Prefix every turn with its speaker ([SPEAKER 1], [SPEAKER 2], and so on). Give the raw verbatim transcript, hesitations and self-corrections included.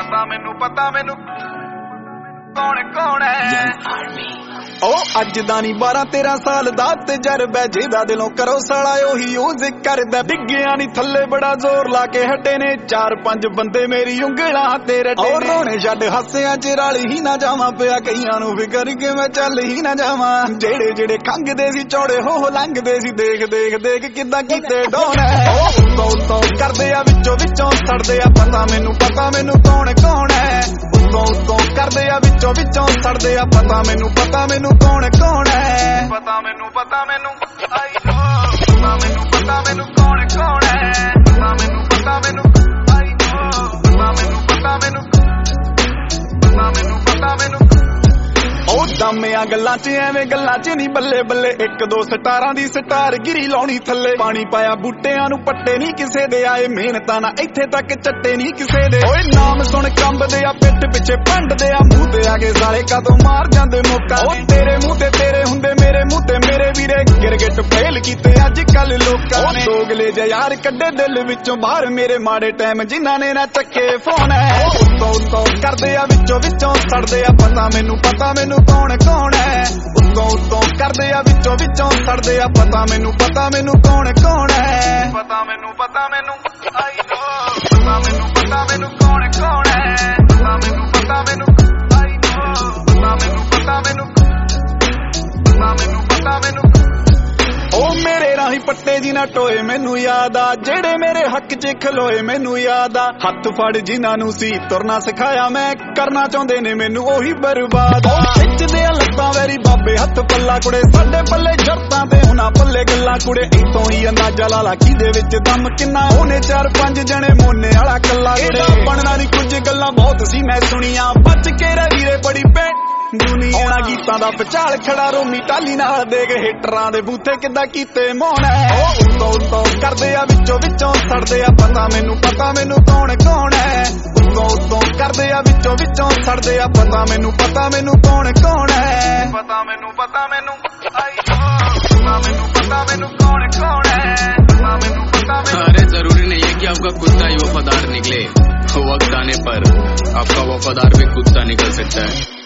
[SPEAKER 1] पता मैनू पता मैनू कौन कौन है ओ अज दा नी बारह तेरह साल दा तजरबा जेदा दिलों करो साला ओही यूज करदा डिग्गिया नी थल्ले बड़ा जोर ला के हटे ने चार पंज बंदे मेरी उंगलां ते रटे और रोने छड्ड हासियां च रल ही ना जावां पिया कईयां नूं फिकर के मैं चल ही ना जावां जेड़े जेड़े खंगदे सी चौड़े हो हो लंघदे सी देख देख देख किदां कीते डोन है उत्तों उत्तों करदे आ विचों विचों सड़दे आ पता मैनू पता मैनू कौन कौन है उत्तों उत्तों करदे आ विचों विचों सड़दे आ पता मैनू पता मैनू कौन कौन है पता मैनू पता मैनू आई नो पता मैनू पता मैनू कौन कौन है पता मैनू पता मैनू आई नो पता मैनू पता मैनू पता मैनू पता मैनू ओ दामिया गल्लां च एवें गल्लां च नी बल्ले बल्ले एक दो सटारां दी सटार गिरी लाउणी थल्ले पानी पाया बूटियां नूं पट्टे नी किसे दे आए मेहनतां ना इत्थे तक चट्टे नी किसे दे ओए नाम सुण कंबदे आ पिठ पिछे भंडदे आ मूंह ते आगे साले कदों मार जांदे मौका ओ तेरे मूंह ते तेरे हुंदे मेरे मूंह ते मेरे वीरे गिरगिट फेल कीते अज कल लोकां ने दोगले जे यार कड्डे दिल विचों बाहर मेरे माड़े टाइम जिन्हां ने ना चक्के फोन है उत्तों उत्तों करदे आ विचों विचों सड़दे आ पता मैनू पता मैनू कौन कौन है उत्तों उत्तों करदे आ विचों विचों सड़दे आ पता मैनू पता मैनू कौन कौन है पता मैनू पता मैनू आई नो पता मैनू पता मैनू कौन कौन है पता मैनू पता मैनू आई नो पता मैनू पता मैनू पता मैनू पता मैनू ओ मेरे राही पट्टे जी ना टोए मैनू याद आ जेड़े मेरे हक च खलोए मैनू याद आ हथ फड़ जिन्हां नूं सी तुरना सिखाया मैं करना चाहुंदे ने मैनू ओही बर्बाद आ खिचदे आ लत्तां वैरी बाबे हथ पल्ला कुड़े साडे पल्ले जरतां ते हुणां पल्ले गल्लां कुड़े इतों ही अंदाजा ला ला किदे विच दम किन्ना ओने चार पंज जणे मोने वाला कल्ला कुड़े बनना नी कुछ गल्लां बहुत सी मैं सुनियां बच के रह वीरे बड़ी भैं दुनिया गीतां दा पचाल खड़ा रोमी टाली नाल दे के हिटरां दे बूथे किदां कीते मोन है ओ उत्तों उत्तों करदे आ विचों विचों सड़दे आ पता मैनू पता मैनू कौन कौन है उत्तों उत्तों करदे आ विचों विचों सड़दे आ पता मैनू पता मैनू कौन कौन है पता मैनू पता मैनू आई नो पता मैनू पता मैनू कौन कौन है पता मैनू पता मैनू
[SPEAKER 2] अरे जरूरी नहीं है कि आपका कुत्ता ही वफादार निकले वक्त आने पर आपका वफादार भी कुत्ता निकल सकता है।